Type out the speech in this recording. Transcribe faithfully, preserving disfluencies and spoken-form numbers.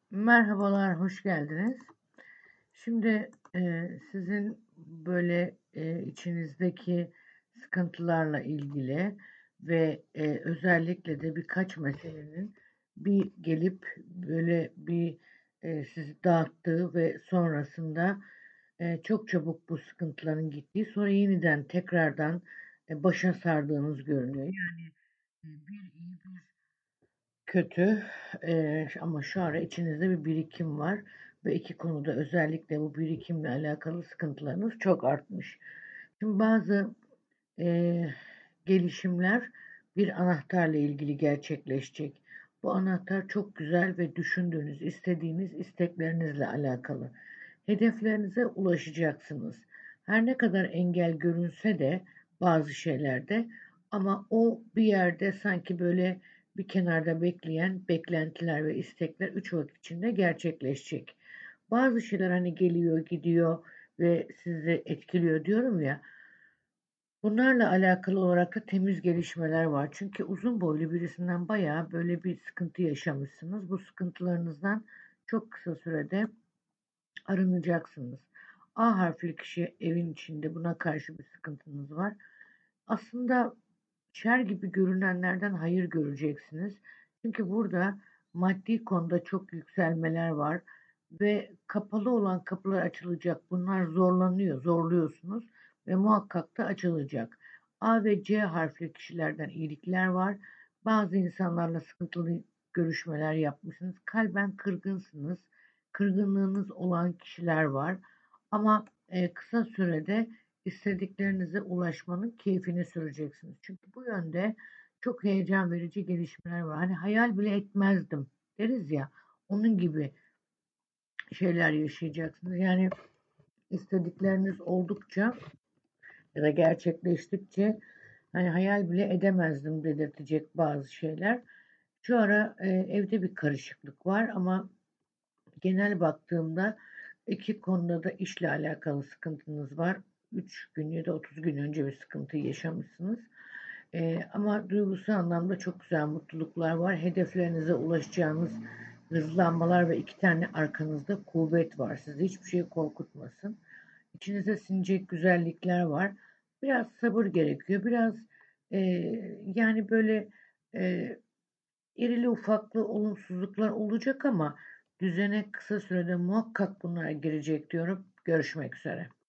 Merhabalar, hoş geldiniz. Şimdi e, sizin böyle e, içinizdeki sıkıntılarla ilgili ve e, özellikle de birkaç meselenin bir gelip böyle bir e, sizi dağıttığı ve sonrasında e, çok çabuk bu sıkıntıların gittiği, sonra yeniden tekrardan e, başa sardığınız görünüyor. Yani e, bir iyi bir kötü, eee, ama şu ara içinizde bir birikim var ve iki konuda özellikle bu birikimle alakalı sıkıntılarınız çok artmış. Şimdi bazı eee, gelişimler bir anahtarla ilgili gerçekleşecek. Bu anahtar çok güzel ve düşündüğünüz, istediğiniz isteklerinizle alakalı. Hedeflerinize ulaşacaksınız. Her ne kadar engel görünse de bazı şeylerde, ama o bir yerde sanki böyle bir kenarda bekleyen beklentiler ve istekler üç vakit içinde gerçekleşecek. Bazı şeyler hani geliyor gidiyor ve sizi etkiliyor diyorum ya. Bunlarla alakalı olarak da temiz gelişmeler var. Çünkü uzun boylu birisinden bayağı böyle bir sıkıntı yaşamışsınız. Bu sıkıntılarınızdan çok kısa sürede arınacaksınız. A harfli kişi evin içinde, buna karşı bir sıkıntınız var. Aslında şer gibi görünenlerden hayır göreceksiniz. Çünkü burada maddi konuda çok yükselmeler var ve kapalı olan kapılar açılacak. Bunlar zorlanıyor, zorluyorsunuz ve muhakkak da açılacak. A ve C harfli kişilerden iyilikler var. Bazı insanlarla sıkıntılı görüşmeler yapmışsınız. Kalben kırgınsınız. Kırgınlığınız olan kişiler var. Ama e, kısa sürede istediklerinize ulaşmanın keyfini süreceksiniz. Çünkü bu yönde çok heyecan verici gelişmeler var. Hani hayal bile etmezdim deriz ya. Onun gibi şeyler yaşayacaksınız. Yani istedikleriniz oldukça ya da gerçekleştikçe hani hayal bile edemezdim dedirtecek bazı şeyler. Şu ara e, evde bir karışıklık var ama genel baktığımda iki konuda da işle alakalı sıkıntınız var. üç gün ya da otuz gün önce bir sıkıntı yaşamışsınız. Ee, ama duygusal anlamda çok güzel mutluluklar var. Hedeflerinize ulaşacağınız hızlanmalar ve iki tane arkanızda kuvvet var. Sizi hiçbir şey korkutmasın. İçinize sinecek güzellikler var. Biraz sabır gerekiyor. Biraz e, yani böyle e, İrili ufaklı olumsuzluklar olacak ama düzene kısa sürede muhakkak bunlara girecek diyorum. Görüşmek üzere.